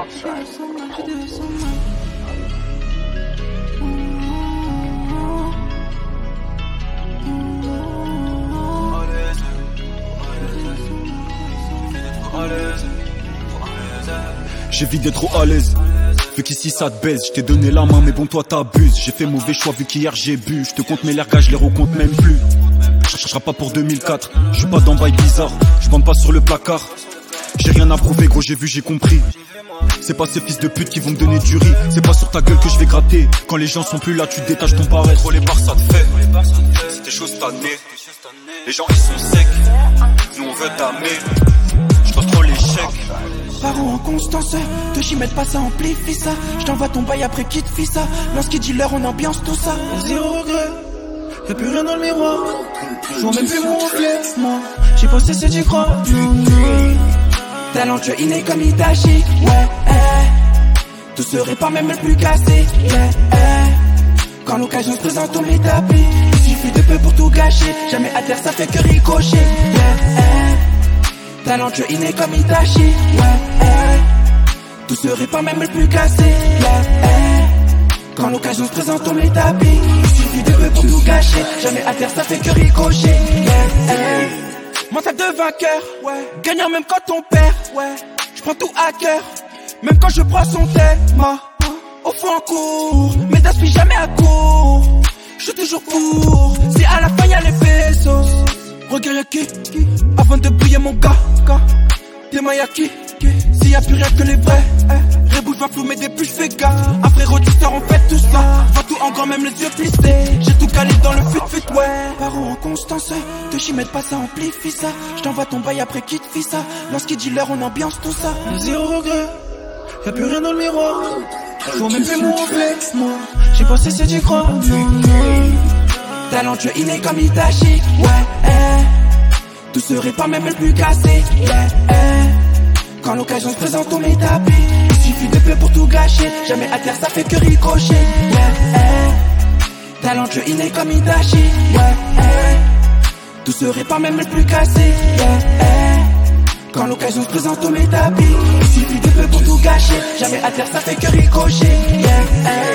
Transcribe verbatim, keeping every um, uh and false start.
J'ai vidé trop à l'aise. Vu qu'ici ça te baise, je t'ai donné la main mais bon toi t'abuses. J'ai fait mauvais choix vu qu'hier j'ai bu. Je te compte mes lergas, je les recompte même plus. Je serai pas pour deux mille quatre, je suis pas dans bail bizarre. Je bande pas sur le placard. J'ai rien à prouver gros, j'ai vu, j'ai compris. C'est pas ces fils de pute qui vont me donner du riz. C'est pas sur ta gueule que je vais gratter. Quand les gens sont plus là, tu détaches ton paraître. Trop les bars ça te fait. C'était chaud cette année. Les gens ils sont secs. Nous on veut damer. Je passe trop l'échec. Parents en constance, de chimètre pas ça amplifie ça. Je t'envoie ton bail après qui te fit ça. Lorsqu'il dit l'heure on ambiance tout ça. Zéro regret, y'a plus rien dans le miroir. Je vois même plus mon reflet, moi. J'ai pas cessé d'y croire. Talentueux inné comme Itachi, ouais, eh. Tout serait pas même le plus cassé, yeah, eh. Quand l'occasion se présente on m'établit. Il suffit de peu pour tout gâcher. Jamais à terre ça fait que ricocher, yeah, eh. Talentueux inné comme Itachi, ouais, eh. Tout serait pas même le plus cassé, yeah, eh. Quand l'occasion se présente on m'établit. Il suffit de peu pour tout gâcher. Jamais à terre ça fait que ricocher, yeah, eh. Mental de vainqueur, ouais. Gagnant même quand on perd, ouais. J'prends tout à cœur, même quand je prends son thème. Au fond en cours, mais d'aspect jamais à court. J'suis toujours pour, si à la fin y'a les pesos. Regarde y'a qui, avant de briller mon gars, des mailles y'a qui, s'il y a plus rien que les vrais, eh. Reboot va flouer des puces, fais gaffe. Un frérot disteur on fait tout ça. Va tout en grand même les yeux plissés. J'ai tout calé dans le fut fut, ouais. Parents en constance, de chimètre pas ça amplifie ça. J't'envoie ton bail après qui te fit ça. Lorsqu'il dit l'heure on ambiance tout ça. Zéro regret, y'a plus rien dans le miroir. Je vois même plus mon reflet, moi. J'ai pas cessé d'y croire, non, non. Talentueux inné comme Itachi, ouais, eh. Tout serait pas même le plus cassé, yeah, eh. Quand l'occasion se présente on m'établit. Il suffit de peu pour tout gâcher. Jamais à terre ça fait que ricocher, yeah, eh. Talentueux inné comme Itachi, ouais, eh. Tout serait pas même le plus cassé, yeah, eh. Quand l'occasion se présente on m'établit. Il suffit de peu pour tout gâcher. Jamais à terre ça fait que ricocher, yeah, eh.